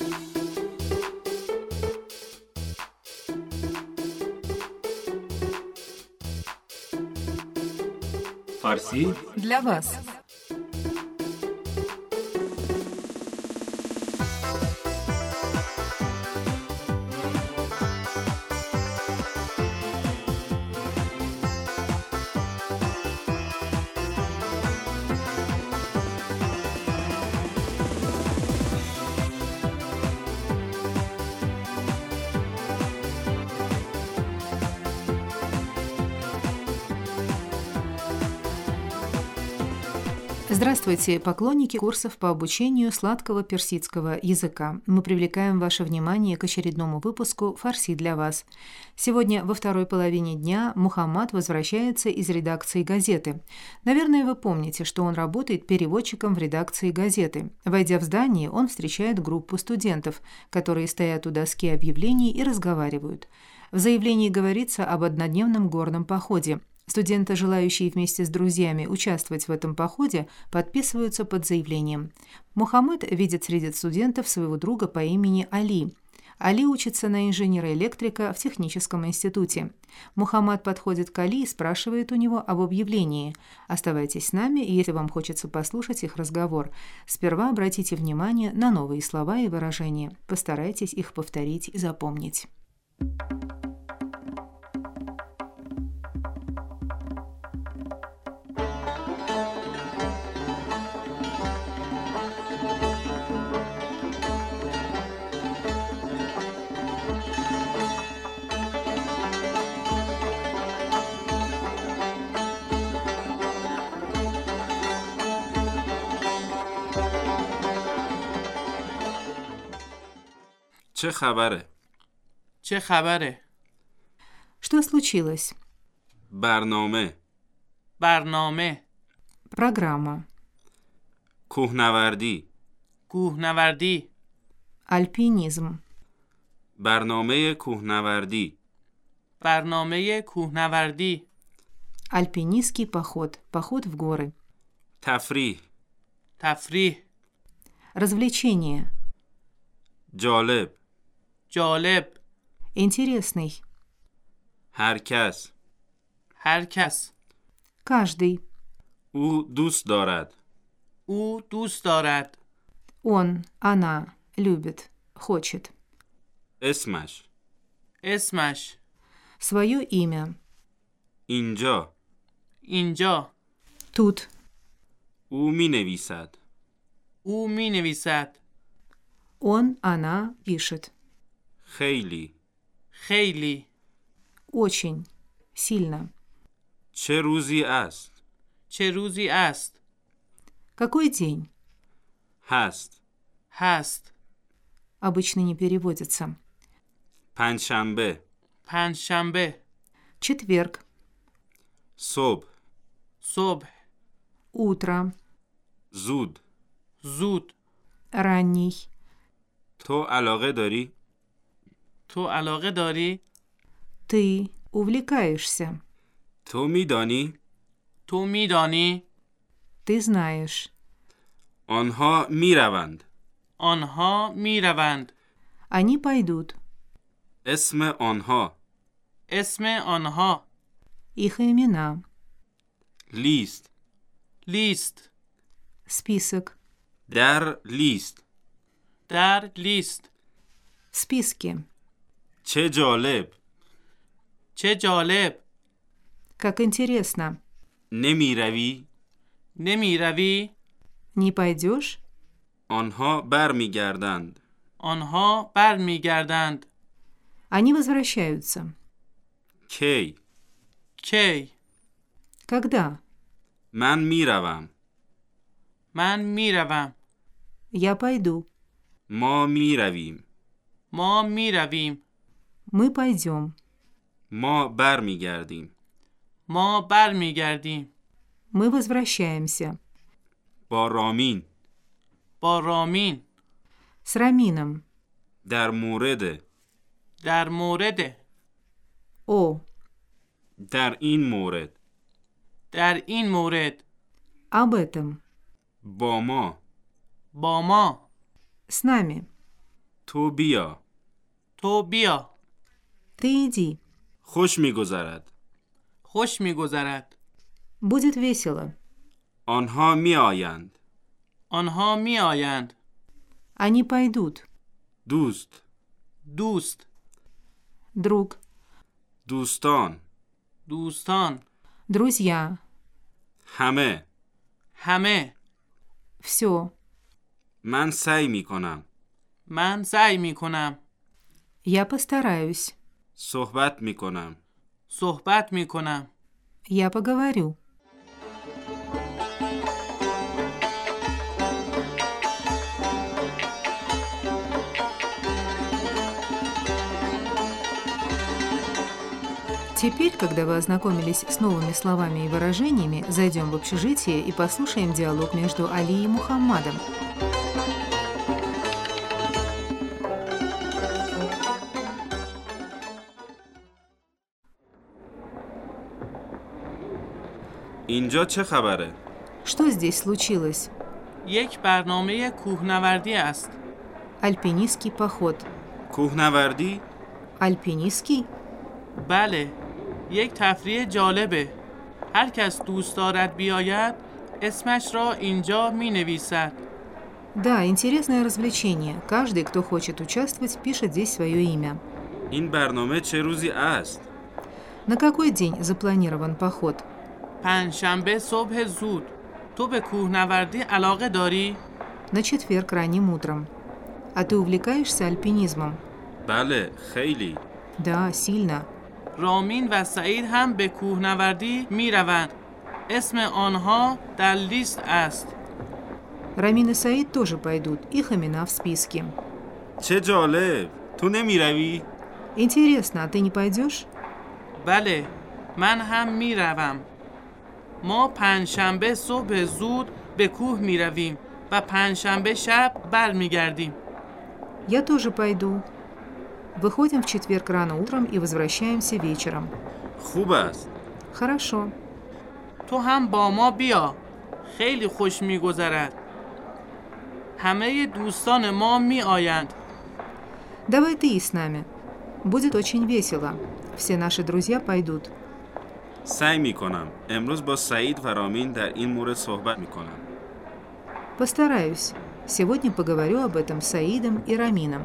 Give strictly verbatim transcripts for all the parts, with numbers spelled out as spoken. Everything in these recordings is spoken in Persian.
فارسی для вас. Здравствуйте, поклонники курсов по обучению сладкого персидского языка. Мы привлекаем ваше внимание к очередному выпуску «Фарси для вас». Сегодня во второй половине дня Мухаммад возвращается из редакции газеты. Наверное, вы помните, что он работает переводчиком в редакции газеты. Войдя в здание, он встречает группу студентов, которые стоят у доски объявлений и разговаривают. В заявлении говорится об однодневном горном походе. Студенты, желающие вместе с друзьями участвовать в этом походе, подписываются под заявлением. Мухаммад видит среди студентов своего друга по имени Али. Али учится на инженера-электрика в техническом институте. Мухаммад подходит к Али и спрашивает у него об объявлении. Оставайтесь с нами, если вам хочется послушать их разговор. Сперва обратите внимание на новые слова и выражения. Постарайтесь их повторить и запомнить. چه خبره؟ چه خبره؟ Что случилось? برنامه برنامه Программа. کوهنوردی کوهنوردی Альпинизм. برنامه کوهنوردی برنامه کوهنوردی Альпинистский поход. Поход в горы. تفریح تفریح Развлечение. جالب جالب Интересный. هر کس هر کس Каждый. او دوست دارد او دوست دارد Он, она, любит, хочет. اسمش اسمش Свое имя. اینجا اینجا Тут. او می نویسد او می نویسد Он, она пишет. خیلی خیلی Очень. Сильно. چه روزی است چه روزی است Какой день? هست هست Обычно не переводится. پنجشنبه پنجشنبه Четверг. صبح صبح Утро. زود زود Ранний. تو علاقه داری تو علاقه داری Ты увлекаешься. تو میدانی تو میدانی Ты знаешь. آنها میروند آنها میروند Они пойдут. اسم آنها اسم آنها Их имена. لیست لیست Список. در لیست در لیست В списке. چه جالب چه جالب Как интересно. نمیروی نمی روی Не пойдешь? آنها برمیگردند آنها بر می گردند Они возвращаются. کی کی Когда? من میروم من می روم Я pойду. ما میرویم ما می رویم Мы пойдем. ما برمیگردیم ما بر می گردیم Мы возвращаемся. با رامین با رامین С Рамином. در مورد در مورد О. در این مورد در این مورد Об этом. با ما با ما С нами. تو بیا. تو بیا. Ты иди. خوش می‌گذرد. خوش می‌گذرد. Будет весело. آنها می‌آیند. آنها می‌آیند. Они пойдут. دوست. دوست. Друг. دوستان. دوستان. Друзья. همه. همه. Все. من سعی می‌کنم. من سعی می‌کنم. Я постараюсь. صحبت می‌کنم. صحبت می‌کنم. Я поговорю. Теперь, когда вы ознакомились с новыми словами и выражениями, зайдем в общежитие и послушаем диалог между Али и Мухаммадом. اینجا چه خبره؟ Что здесь случилось? یک برنامه کوهنوردی است. Альпинистский поход. کوهنوردی؟ Альпинистский? بله. یک تفریح جالبه. هر کس دوست دارد بیاید اسمش را اینجا می نویسد. Да, интересное развлечение. Каждый, кто хочет участвовать, пишет здесь свое имя. این برنامه چه روزی است؟ На какой день запланирован поход? پنجشنبه صبح زود. تو به کوهنوردی علاقه داری؟ На четверг ранним утром. А ты увлекаешься альпинизмом? بله، خیلی. Да, сильно. رامین و سعید هم به کوهنوردی می روند. اسم آنها در لیست است. Рамин и Саид тоже пойдут, их имена в списке. چه جالب. تو نمیروی؟ Интересно, а ты не пойдешь? بله، من هم می روم. ما پنجشنبه صبح زود به کوه می رویم و پنجشنبه شب بر می گردیم. Я тоже пойду. Выходим в четверг рано утром и возвращаемся вечером. خوب است. Хорошо. تو هم با ما بیا. خیلی خوش می گذرد. همه دوستان ما می آیند. Давай ты и с нами. Будет очень весело. Все наши друзья пойдут. سعی میکنم. امروز با سعید و رامین در این مورد صحبت میکنم. Постараюсь. Сегодня поговорю об этом с Саидом и Рамином.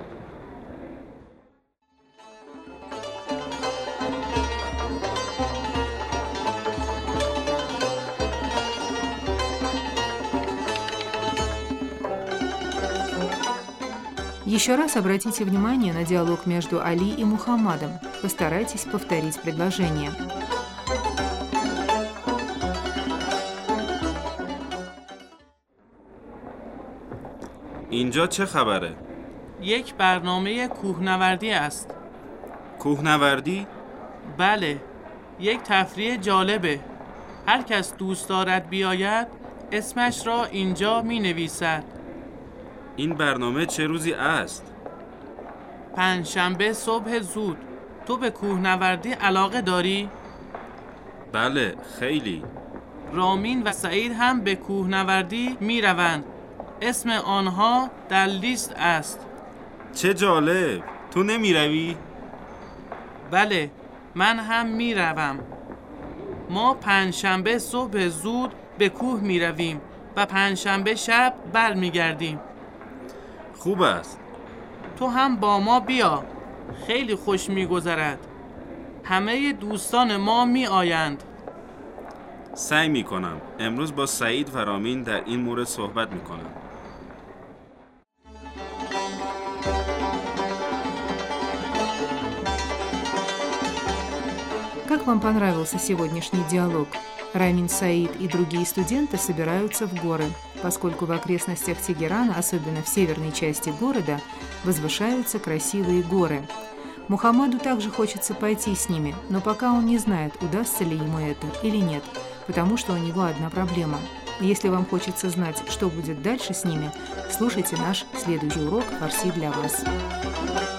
Еще раз обратите внимание на диалог между Али и Мухаммадом. Постарайтесь повторить предложение. اینجا چه خبره؟ یک برنامه کوهنوردی است. کوهنوردی؟ بله، یک تفریح جالبه. هر کس دوست دارد بیاید اسمش را اینجا می نویسد. این برنامه چه روزی است؟ پنجشنبه صبح زود. تو به کوهنوردی علاقه داری؟ بله، خیلی. رامین و سعید هم به کوهنوردی می روند. اسم آنها در لیست است. چه جالب. تو نمیروی؟ بله، من هم می روم. ما پنجشنبه صبح زود به کوه می رویم و پنجشنبه شب بر می گردیم. خوب است. تو هم با ما بیا. خیلی خوش می گذرد. همه دوستان ما می آیند. سعی میکنم. امروز با سعید و رامین در این مورد صحبت میکنم. Как вам понравился сегодняшний диалог? Рамин, Саид и другие студенты собираются в горы, поскольку в окрестностях Тегерана, особенно в северной части города, возвышаются красивые горы. Мухаммаду также хочется пойти с ними, но пока он не знает, удастся ли ему это или нет, потому что у него одна проблема. Если вам хочется знать, что будет дальше с ними, слушайте наш следующий урок «Фарси для вас».